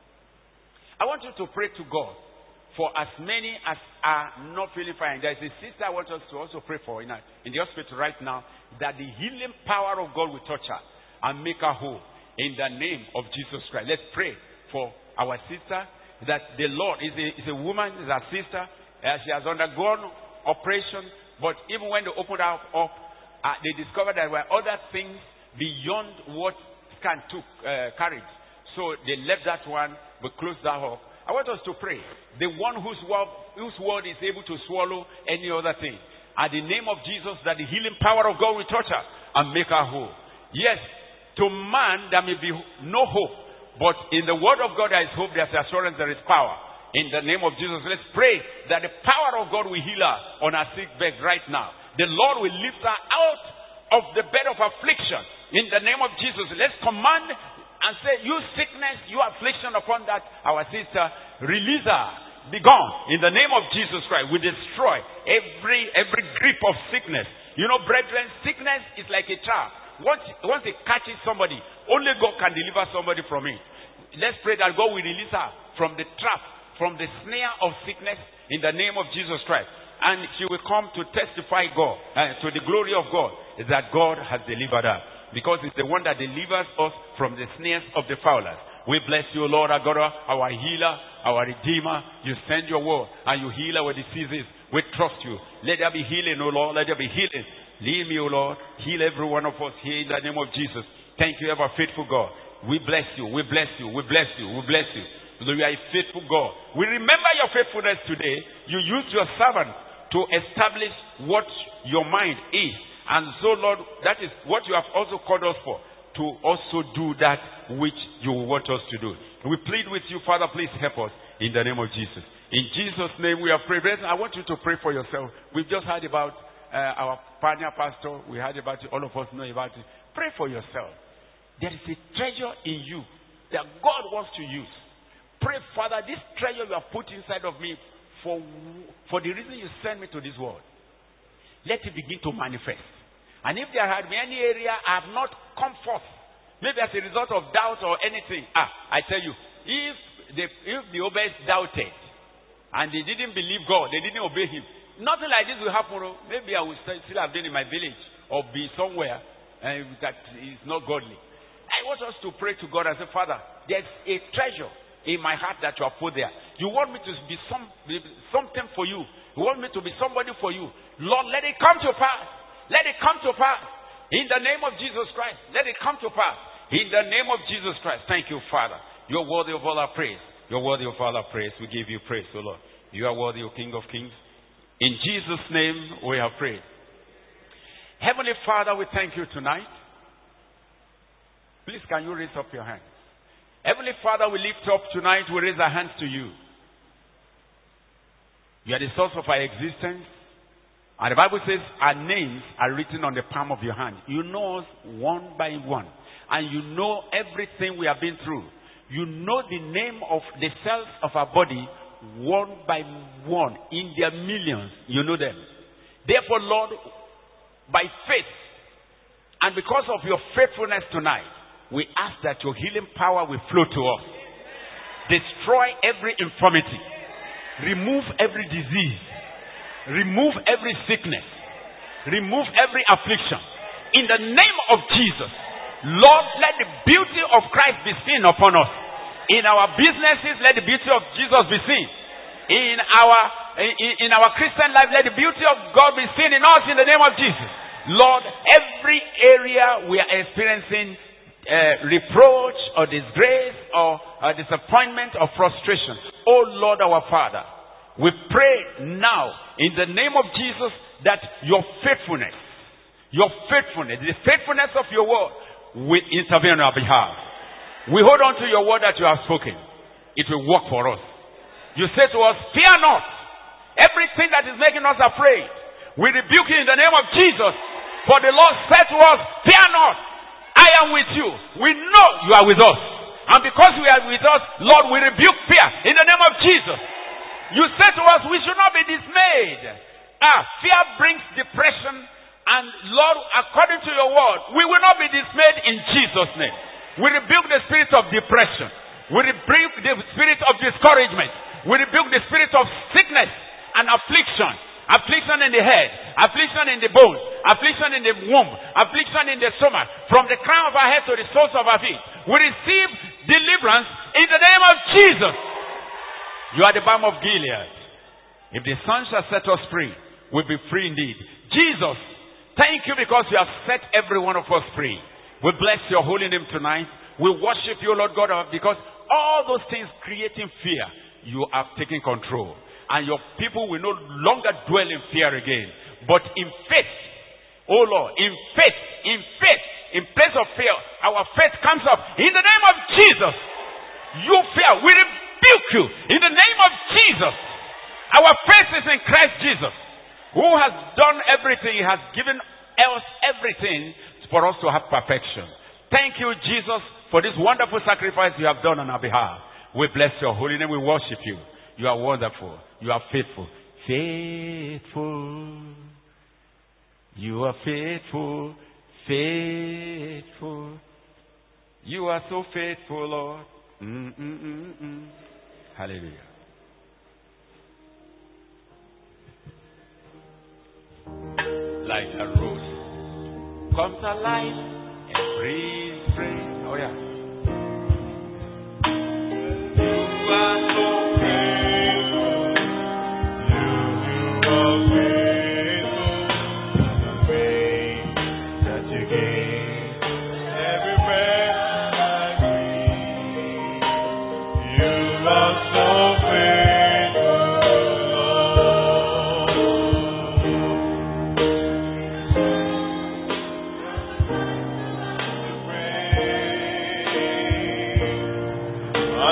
S1: I want you to pray to God for as many as are not feeling fine. There is a sister I want us to also pray for in the hospital right now, that the healing power of God will touch her and make her whole. In the name of Jesus Christ. Let's pray for our sister. That the Lord is a woman, is a sister. She has undergone operation. But even when they opened her up, they discovered there were other things beyond what scan carried. So they left that one, but closed that up. I want us to pray. The one whose word is able to swallow any other thing. At the name of Jesus, that the healing power of God will touch her and make her whole. Yes. To man, there may be no hope. But in the word of God, there is hope, there is assurance, there is power. In the name of Jesus, let's pray that the power of God will heal her on her sick bed right now. The Lord will lift her out of the bed of affliction. In the name of Jesus, let's command and say, you sickness, you affliction upon that, our sister, release her. Be gone. In the name of Jesus Christ, we destroy every grip of sickness. You know, brethren, sickness is like a trap. Once it catches somebody, only God can deliver somebody from it. Let's pray that God will release her from the trap, from the snare of sickness in the name of Jesus Christ. And she will come to testify God, to the glory of God, that God has delivered her. Because it's the one that delivers us from the snares of the fowlers. We bless you, Lord, our God, our healer, our redeemer. You send your word and you heal our diseases. We trust you. Let there be healing, O Lord. Let there be healing. Lead me, O Lord. Heal every one of us here in the name of Jesus. Thank you, ever faithful God. We bless you. We bless you. We bless you. We bless you. You are a faithful God. We remember your faithfulness today. You used your servant to establish what your mind is. And so, Lord, that is what you have also called us for, to also do that which you want us to do. We plead with you, Father, please help us in the name of Jesus. In Jesus' name we have prayed. I want you to pray for yourself. We've just heard about our pioneer pastor. We heard about it. All of us know about it. Pray for yourself. There is a treasure in you that God wants to use. Pray, Father, this treasure you have put inside of me for the reason you sent me to this world. Let it begin to manifest. And if there had been any area I have not come forth, maybe as a result of doubt or anything, I tell you, if the obeyers doubted and they didn't believe God, they didn't obey Him, nothing like this will happen. Maybe I will still have been in my village or be somewhere that is not godly. I want us to pray to God and say, Father, there's a treasure in my heart that you have put there. You want me to be something for you. You want me to be somebody for you. Lord, let it come to pass. Let it come to pass. In the name of Jesus Christ. Let it come to pass. In the name of Jesus Christ. Thank you, Father. You're worthy of all our praise. You're worthy of all our praise. We give you praise, O Lord. You are worthy, O King of Kings. In Jesus' name we have prayed. Heavenly Father, we thank you tonight. Please, can you raise up your hands? Heavenly Father, we lift up tonight. We raise our hands to you. You are the source of our existence. And the Bible says our names are written on the palm of your hand. You know us one by one. And you know everything we have been through. You know the name of the cells of our body one by one. In their millions, you know them. Therefore, Lord, by faith and because of your faithfulness tonight, we ask that your healing power will flow to us. Destroy every infirmity. Remove every disease. Remove every sickness. Remove every affliction. In the name of Jesus, Lord, let the beauty of Christ be seen upon us. In our businesses, let the beauty of Jesus be seen. In our Christian life, let the beauty of God be seen in us in the name of Jesus. Lord, every area we are experiencing reproach or disgrace or disappointment or frustration. Oh Lord our Father, we pray now in the name of Jesus that your faithfulness, the faithfulness of your word will intervene on our behalf. We hold on to your word that you have spoken. It will work for us. You say to us, fear not. Everything that is making us afraid, we rebuke you in the name of Jesus. For the Lord said to us, fear not. I am with you. We know you are with us. And because we are with us, Lord, we rebuke fear in the name of Jesus. You said to us, we should not be dismayed. Fear brings depression. And Lord, according to your word, we will not be dismayed in Jesus' name. We rebuke the spirit of depression. We rebuke the spirit of discouragement. We rebuke the spirit of sickness and affliction. Affliction in the head, affliction in the bones, affliction in the womb, affliction in the stomach, from the crown of our head to the soles of our feet. We receive deliverance in the name of Jesus. You are the balm of Gilead. If the Son shall set us free, we'll be free indeed. Jesus, thank you because you have set every one of us free. We bless your holy name tonight. We worship you, Lord God, because all those things creating fear, you have taken control. And your people will no longer dwell in fear again. But in faith, oh Lord, in place of fear, our faith comes up. In the name of Jesus, you fear, we rebuke you. In the name of Jesus, our faith is in Christ Jesus, who has done everything. He has given us everything for us to have perfection. Thank you, Jesus, for this wonderful sacrifice you have done on our behalf. We bless your holy name. We worship you. You are wonderful. You are faithful. Faithful. You are faithful. Faithful. You are so faithful, Lord. Hallelujah. Like a rose comes alive and breathes spring. Oh yeah. You are so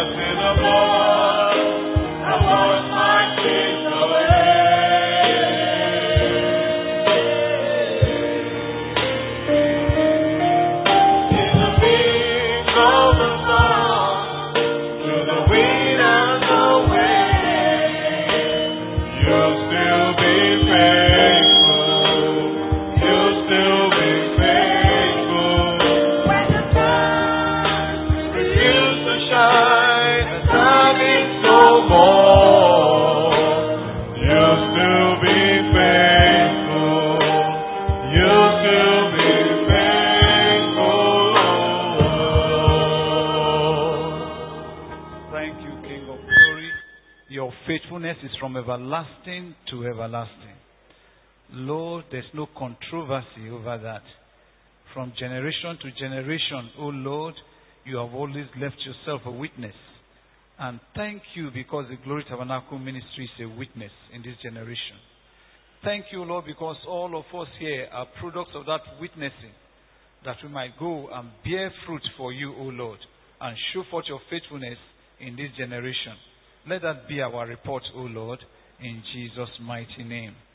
S3: Everlasting to everlasting. Lord, there's no controversy over that. From generation to generation, O Lord, you have always left yourself a witness. And thank you because the Glory Tabernacle Ministry is a witness in this generation. Thank you, Lord, because all of us here are products of that witnessing, that we might go and bear fruit for you, O Lord, and show forth your faithfulness in this generation. Let that be our report, O Lord, in Jesus' mighty name.